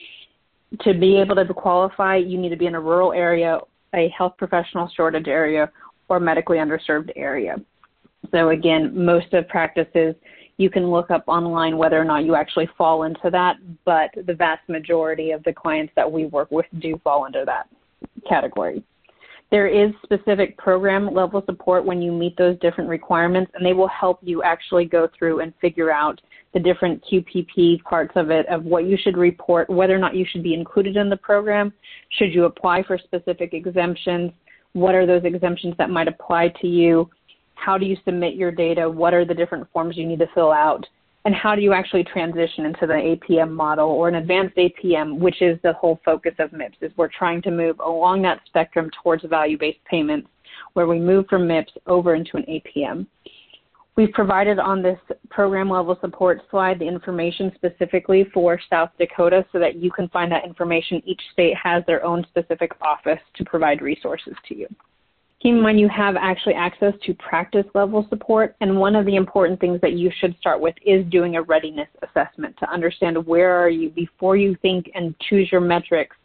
To be able to qualify, you need to be in a rural area, a health professional shortage area, or medically underserved area. So again, most of practices, you can look up online whether or not you actually fall into that, but the vast majority of the clients that we work with do fall into that category. There is specific program level support when you meet those different requirements, and they will help you actually go through and figure out the different Q P P parts of it, of what you should report, whether or not you should be included in the program, should you apply for specific exemptions, what are those exemptions that might apply to you, how do you submit your data, what are the different forms you need to fill out, and how do you actually transition into the A P M model or an advanced A P M, which is the whole focus of M I P S, is we're trying to move along that spectrum towards value-based payments, where we move from M I P S over into an A P M. We've provided on this program level support slide the information specifically for South Dakota so that you can find that information. Each state has their own specific office to provide resources to you. Keep in mind you have actually access to practice level support, and one of the important things that you should start with is doing a readiness assessment to understand where are you before you think and choose your metrics.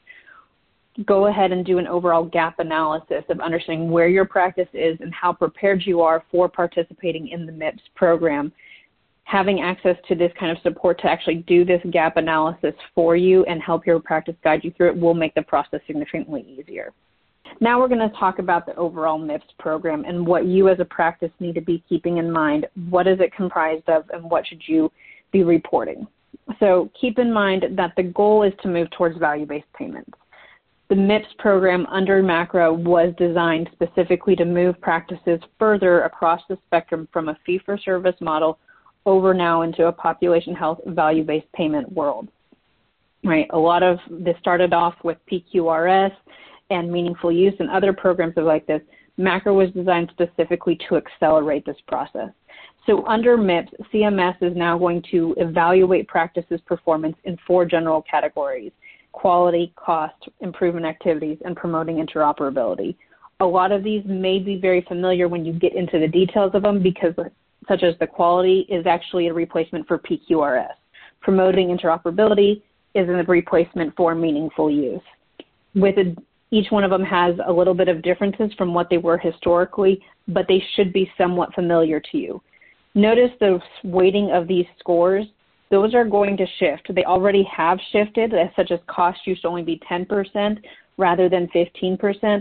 Go ahead and do an overall gap analysis of understanding where your practice is and how prepared you are for participating in the M I P S program. Having access to this kind of support to actually do this gap analysis for you and help your practice guide you through it will make the process significantly easier. Now we're going to talk about the overall M I P S program and what you as a practice need to be keeping in mind. What is it comprised of, and what should you be reporting? So keep in mind that the goal is to move towards value-based payments. The M I P S program under MACRA was designed specifically to move practices further across the spectrum from a fee-for-service model over now into a population health value-based payment world. Right? A lot of this started off with P Q R S and meaningful use and other programs like this. MACRA was designed specifically to accelerate this process. So under M I P S, C M S is now going to evaluate practices' performance in four general categories: quality, cost, improvement activities, and promoting interoperability. A lot of these may be very familiar when you get into the details of them, because such as the quality is actually a replacement for P Q R S. Promoting interoperability is a replacement for meaningful use. With a, each one of them has a little bit of differences from what they were historically, but they should be somewhat familiar to you. Notice the weighting of these scores. Those are going to shift. They already have shifted, such as cost used to only be ten percent rather than fifteen percent.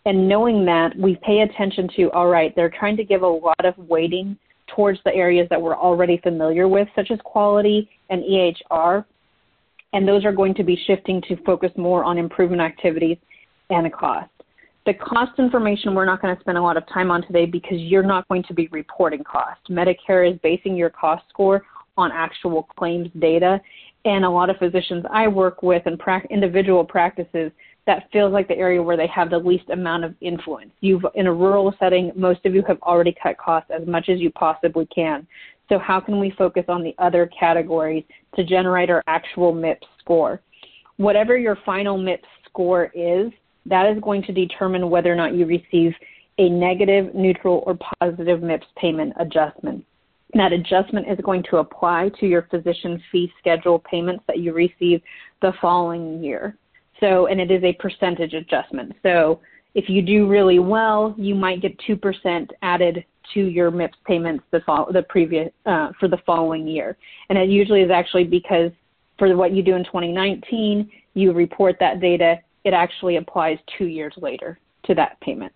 And knowing that, we pay attention to, all right, they're trying to give a lot of weighting towards the areas that we're already familiar with, such as quality and E H R, and those are going to be shifting to focus more on improvement activities and cost. The cost information we're not going to spend a lot of time on today because you're not going to be reporting cost. Medicare is basing your cost score on actual claims data, and a lot of physicians I work with and pra- individual practices, that feels like the area where they have the least amount of influence. You've, in a rural setting, most of you have already cut costs as much as you possibly can. So how can we focus on the other categories to generate our actual M I P S score? Whatever your final M I P S score is, that is going to determine whether or not you receive a negative, neutral, or positive M I P S payment adjustment. That adjustment is going to apply to your physician fee schedule payments that you receive the following year. So, and it is a percentage adjustment. So if you do really well, you might get two percent added to your M I P S payments the, fo- the previous, uh, for the following year. And it usually is actually because for what you do in twenty nineteen, you report that data, it actually applies two years later to that payment.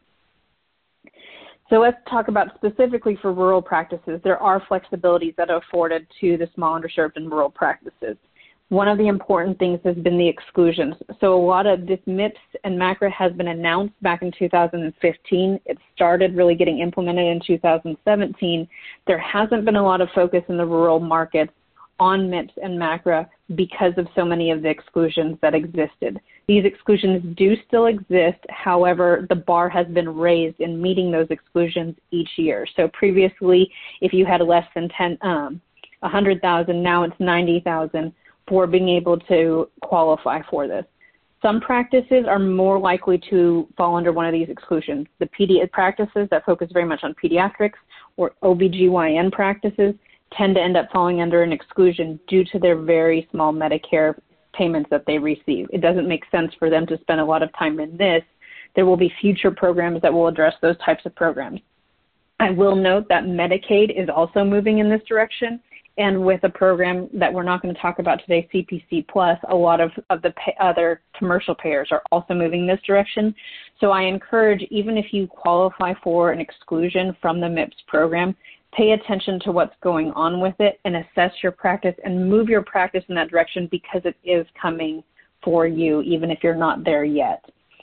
So let's talk about specifically for rural practices, there are flexibilities that are afforded to the small, underserved, and rural practices. One of the important things has been the exclusions. So a lot of this M I P S and MACRA has been announced back in two thousand fifteen. It started really getting implemented in two thousand seventeen. There hasn't been a lot of focus in the rural markets on M I P S and MACRA because of so many of the exclusions that existed. These exclusions do still exist. However, the bar has been raised in meeting those exclusions each year. So previously, if you had less than ten, um, one hundred thousand, now it's ninety thousand. For being able to qualify for this. Some practices are more likely to fall under one of these exclusions. The pedi- practices that focus very much on pediatrics or O B G Y N practices tend to end up falling under an exclusion due to their very small Medicare payments that they receive. It doesn't make sense for them to spend a lot of time in this. There will be future programs that will address those types of programs. I will note that Medicaid is also moving in this direction. And with a program that we're not going to talk about today, C P C Plus, a lot of, of the pay, other commercial payers are also moving this direction. So I encourage, even if you qualify for an exclusion from the M I P S program, pay attention to what's going on with it and assess your practice and move your practice in that direction because it is coming for you, even if you're not there yet.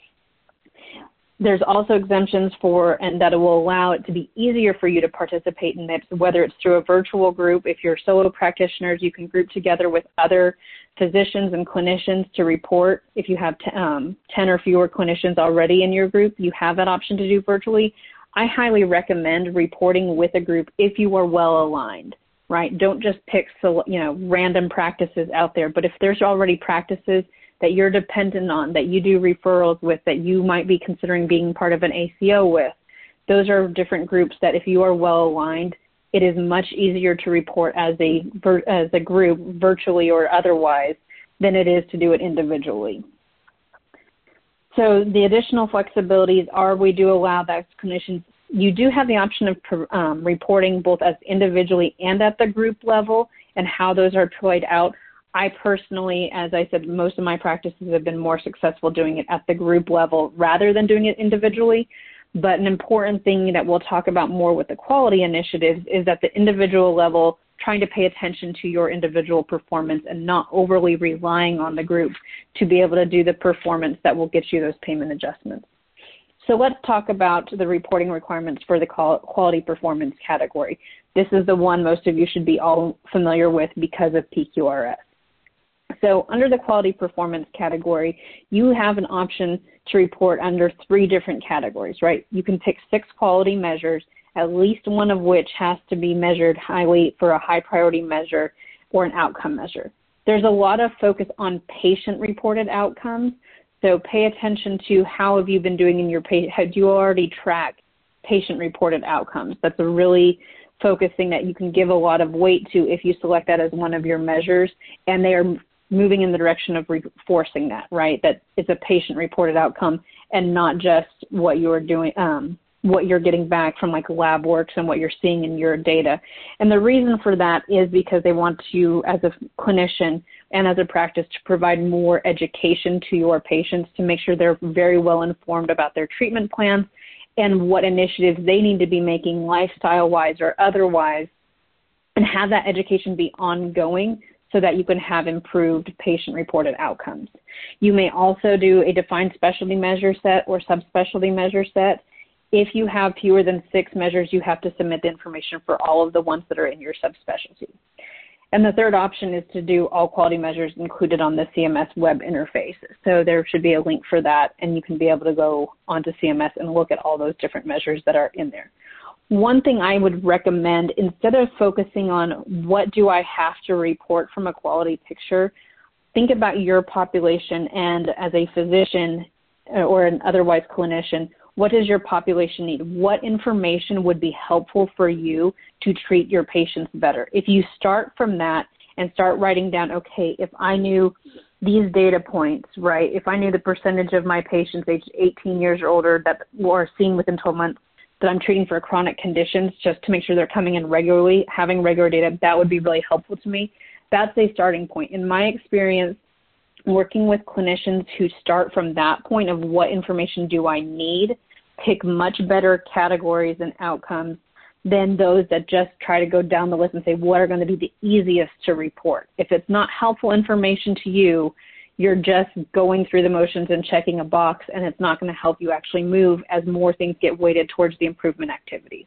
There's also exemptions for, and that will allow it to be easier for you to participate in M I P S, whether it's through a virtual group. If you're solo practitioners, you can group together with other physicians and clinicians to report. If you have t- um, ten or fewer clinicians already in your group, you have that option to do virtually. I highly recommend reporting with a group if you are well aligned, right? Don't just pick, you know, random practices out there, but if there's already practices that you're dependent on, that you do referrals with, that you might be considering being part of an A C O with. Those are different groups that if you are well aligned, it is much easier to report as a, as a group, virtually or otherwise, than it is to do it individually. So the additional flexibilities are we do allow that clinicians, you do have the option of um, reporting both as individually and at the group level and how those are played out. I personally, as I said, most of my practices have been more successful doing it at the group level rather than doing it individually. But an important thing that we'll talk about more with the quality initiatives is at the individual level, trying to pay attention to your individual performance and not overly relying on the group to be able to do the performance that will get you those payment adjustments. So let's talk about the reporting requirements for the quality performance category. This is the one most of you should be all familiar with because of P Q R S. So under the quality performance category, you have an option to report under three different categories, right? You can pick six quality measures, at least one of which has to be measured highly for a high priority measure or an outcome measure. There's a lot of focus on patient-reported outcomes, so pay attention to how have you been doing in your patient, how do you already track patient-reported outcomes? That's a really focusing that you can give a lot of weight to if you select that as one of your measures, and they are moving in the direction of reinforcing that, right? That it's a patient-reported outcome and not just what you're doing, um, what you're getting back from like lab works and what you're seeing in your data. And the reason for that is because they want you as a clinician and as a practice to provide more education to your patients to make sure they're very well informed about their treatment plans and what initiatives they need to be making lifestyle-wise or otherwise, and have that education be ongoing so that you can have improved patient-reported outcomes. You may also do a defined specialty measure set or subspecialty measure set. If you have fewer than six measures, you have to submit the information for all of the ones that are in your subspecialty. And the third option is to do all quality measures included on the C M S web interface. So there should be a link for that, and you can be able to go onto C M S and look at all those different measures that are in there. One thing I would recommend, instead of focusing on what do I have to report from a quality picture, think about your population, and as a physician or an otherwise clinician, what does your population need? What information would be helpful for you to treat your patients better? If you start from that and start writing down, okay, if I knew these data points, right, if I knew the percentage of my patients aged eighteen years or older that were seen within twelve months that I'm treating for chronic conditions, just to make sure they're coming in regularly, having regular data, that would be really helpful to me. That's a starting point. In my experience, working with clinicians who start from that point of what information do I need, pick much better categories and outcomes than those that just try to go down the list and say what are going to be the easiest to report. If it's not helpful information to you, you're just going through the motions and checking a box, and it's not going to help you actually move as more things get weighted towards the improvement activity.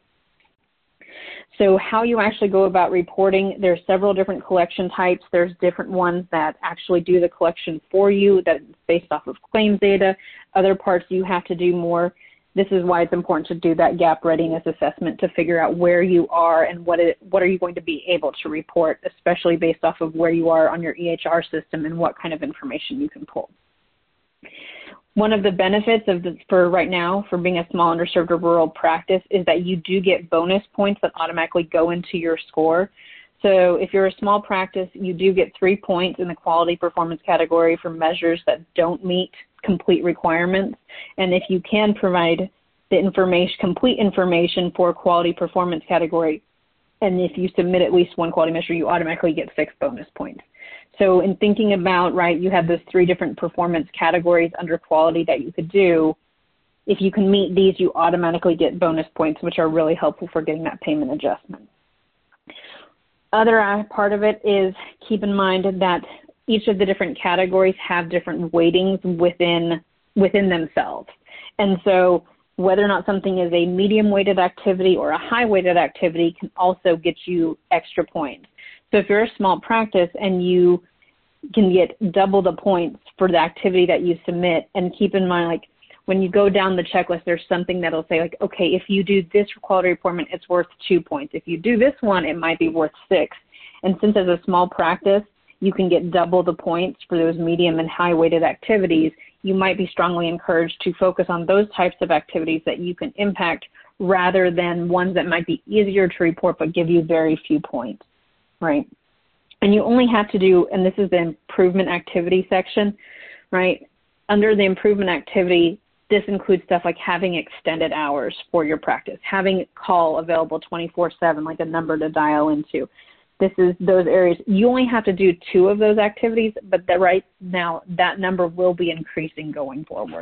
So how you actually go about reporting, there's several different collection types. There's different ones that actually do the collection for you that's based off of claims data. Other parts you have to do more. This is why it's important to do that gap readiness assessment to figure out where you are and what it, what are you going to be able to report, especially based off of where you are on your E H R system and what kind of information you can pull. One of the benefits of this for right now for being a small underserved or rural practice is that you do get bonus points that automatically go into your score. So if you're a small practice, you do get three points in the quality performance category for measures that don't meet complete requirements. And if you can provide the information, complete information for quality performance category, and if you submit at least one quality measure, you automatically get six bonus points. So in thinking about, right, you have those three different performance categories under quality that you could do. If you can meet these, you automatically get bonus points, which are really helpful for getting that payment adjustment. Other part of it is keep in mind that each of the different categories have different weightings within within themselves. And so whether or not something is a medium weighted activity or a high weighted activity can also get you extra points. So if you're a small practice and you can get double the points for the activity that you submit, and keep in mind, like, when you go down the checklist, there's something that'll say, like, okay, if you do this quality report, it's worth two points. If you do this one, it might be worth six. And since as a small practice, you can get double the points for those medium and high weighted activities, you might be strongly encouraged to focus on those types of activities that you can impact rather than ones that might be easier to report but give you very few points, right? And you only have to do, and this is the improvement activity section, right? Under the improvement activity, this includes stuff like having extended hours for your practice, having call available twenty-four seven, like a number to dial into. This is those areas. You only have to do two of those activities, but the, right now that number will be increasing going forward.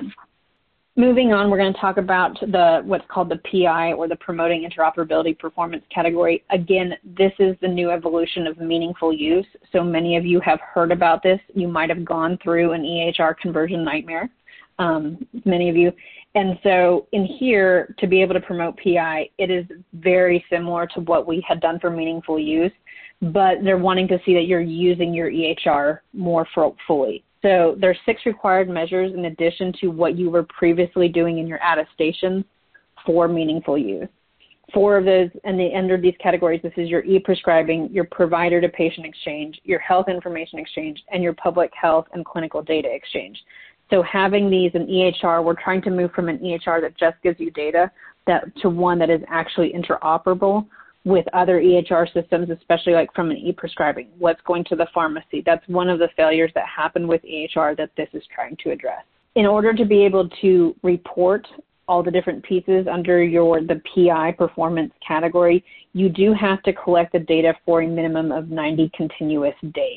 Moving on, we're going to talk about the what's called the P I, or the Promoting Interoperability Performance category. Again, this is the new evolution of meaningful use. So many of you have heard about this. You might have gone through an E H R conversion nightmare, um, many of you. And so in here, to be able to promote P I, it is very similar to what we had done for meaningful use, but they're wanting to see that you're using your E H R more fully. So there's six required measures in addition to what you were previously doing in your attestations for meaningful use. Four of those, and the, under these categories, this is your e-prescribing, your provider-to-patient exchange, your health information exchange, and your public health and clinical data exchange. So having these in E H R, we're trying to move from an E H R that just gives you data that to one that is actually interoperable with other E H R systems, especially like from an e-prescribing, what's going to the pharmacy. That's one of the failures that happen with E H R that this is trying to address. In order to be able to report all the different pieces under your the P I performance category, you do have to collect the data for a minimum of ninety continuous days,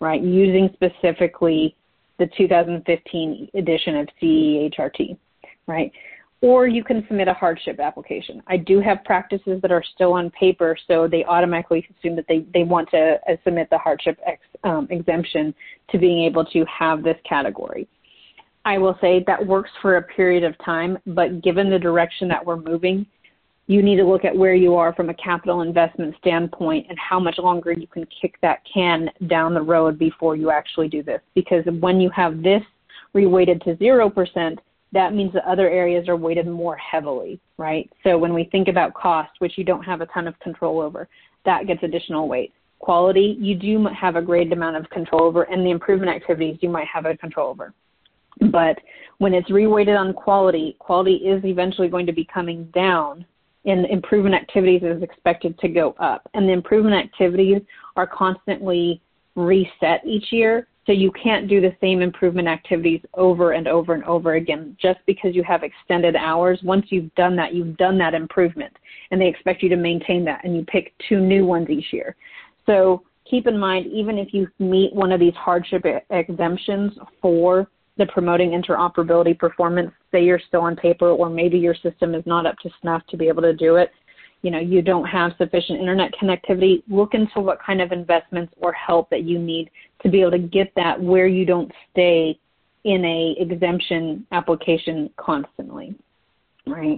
right, using specifically the two thousand fifteen edition of C E H R T, right? Or you can submit a hardship application. I do have practices that are still on paper, so they automatically assume that they, they want to uh, submit the hardship ex, um, exemption to being able to have this category. I will say that works for a period of time, but given the direction that we're moving, you need to look at where you are from a capital investment standpoint and how much longer you can kick that can down the road before you actually do this. Because when you have this reweighted to zero percent, that means that other areas are weighted more heavily, right? So when we think about cost, which you don't have a ton of control over, that gets additional weight. Quality, you do have a great amount of control over, and the improvement activities you might have a control over. But when it's reweighted on quality, quality is eventually going to be coming down, and improvement activities is expected to go up. And the improvement activities are constantly reset each year. So you can't do the same improvement activities over and over and over again just because you have extended hours. Once you've done that, you've done that improvement, and they expect you to maintain that, and you pick two new ones each year. So keep in mind, even if you meet one of these hardship exemptions for the promoting interoperability performance, say you're still on paper, or maybe your system is not up to snuff to be able to do it, you know, you don't have sufficient internet connectivity, look into what kind of investments or help that you need to be able to get that where you don't stay in a exemption application constantly, right?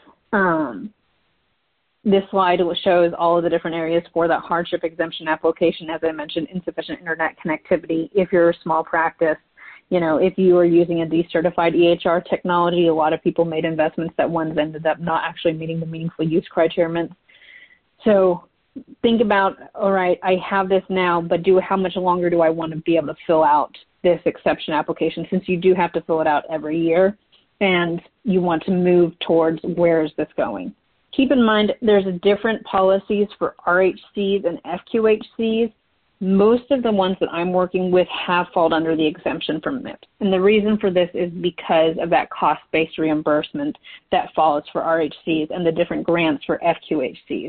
Um, this slide shows all of the different areas for that hardship exemption application. As I mentioned, insufficient internet connectivity. If you're a small practice, you know, if you are using a decertified E H R technology, a lot of people made investments that ones ended up not actually meeting the meaningful use criteria. So think about, all right, I have this now, but do how much longer do I want to be able to fill out this exception application, since you do have to fill it out every year and you want to move towards where is this going. Keep in mind there's different policies for R H Cs and F Q H Cs. Most of the ones that I'm working with have fallen under the exemption from M I P S. And the reason for this is because of that cost-based reimbursement that follows for R H Cs and the different grants for F Q H Cs.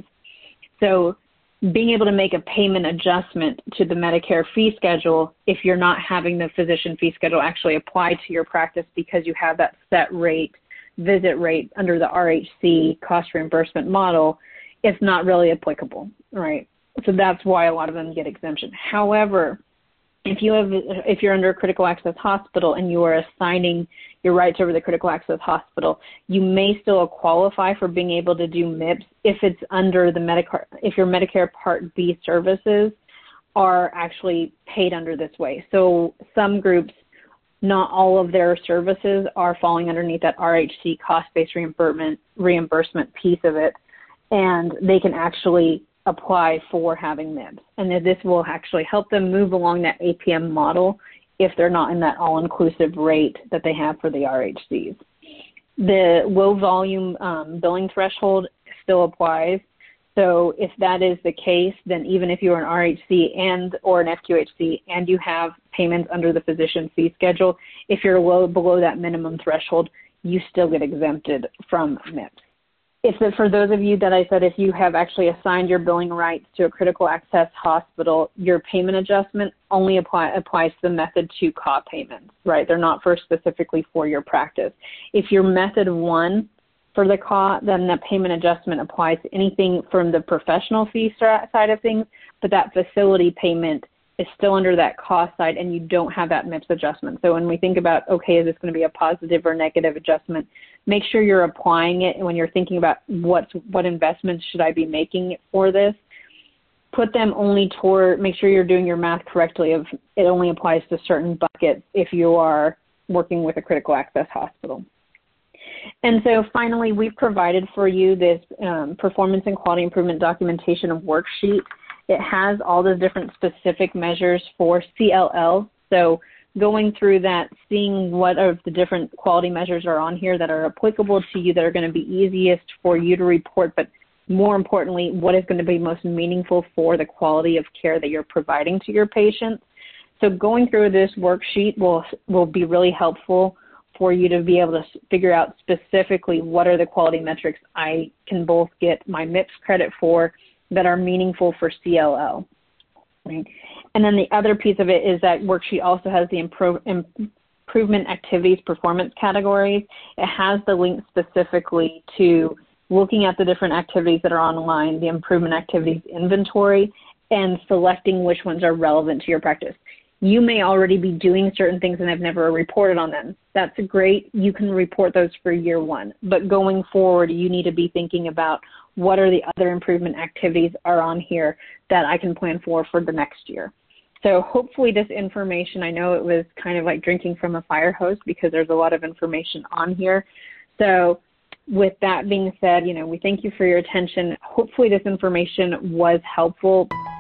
So being able to make a payment adjustment to the Medicare fee schedule if you're not having the physician fee schedule actually apply to your practice because you have that set rate, visit rate under the R H C cost reimbursement model, it's not really applicable, right? So that's why a lot of them get exemption. However, if you have, if you're under a critical access hospital and you are assigning your rights over the critical access hospital, you may still qualify for being able to do M I P S if it's under the Medicare, if your Medicare Part B services are actually paid under this way. So some groups, not all of their services are falling underneath that R H C cost-based reimbursement, reimbursement piece of it, and they can actually apply for having M I P S. And this will actually help them move along that A P M model if they're not in that all-inclusive rate that they have for the R H Cs. The low volume um, billing threshold still applies. So if that is the case, then even if you're an R H C and or an F Q H C and you have payments under the physician fee schedule, if you're low, below that minimum threshold, you still get exempted from M I P S. If for those of you that I said, if you have actually assigned your billing rights to a critical access hospital, your payment adjustment only apply, applies to the method two C A payments, right? They're not for specifically for your practice. If you're method one for the C A, then the payment adjustment applies to anything from the professional fee side of things, but that facility payment is still under that cost side and you don't have that M I P S adjustment. So when we think about, okay, is this going to be a positive or negative adjustment, make sure you're applying it. And when you're thinking about what, what investments should I be making for this, put them only toward, make sure you're doing your math correctly of it only applies to certain buckets if you are working with a critical access hospital. And so finally, we've provided for you this um, performance and quality improvement documentation worksheet. It has all the different specific measures for C L L. So going through that, seeing what of the different quality measures are on here that are applicable to you, that are going to be easiest for you to report, but more importantly, what is going to be most meaningful for the quality of care that you're providing to your patients. So going through this worksheet will, will be really helpful for you to be able to figure out specifically what are the quality metrics I can both get my M I P S credit for that are meaningful for C L L. Right. And then the other piece of it is that worksheet also has the impro- improvement activities performance categories. It has the link specifically to looking at the different activities that are online, the improvement activities inventory, and selecting which ones are relevant to your practice. You may already be doing certain things and have never reported on them. That's great. You can report those for year one. But going forward, you need to be thinking about what are the other improvement activities are on here that I can plan for for the next year. So hopefully this information, I know it was kind of like drinking from a fire hose because there's a lot of information on here. So with that being said, you know, we thank you for your attention. Hopefully this information was helpful.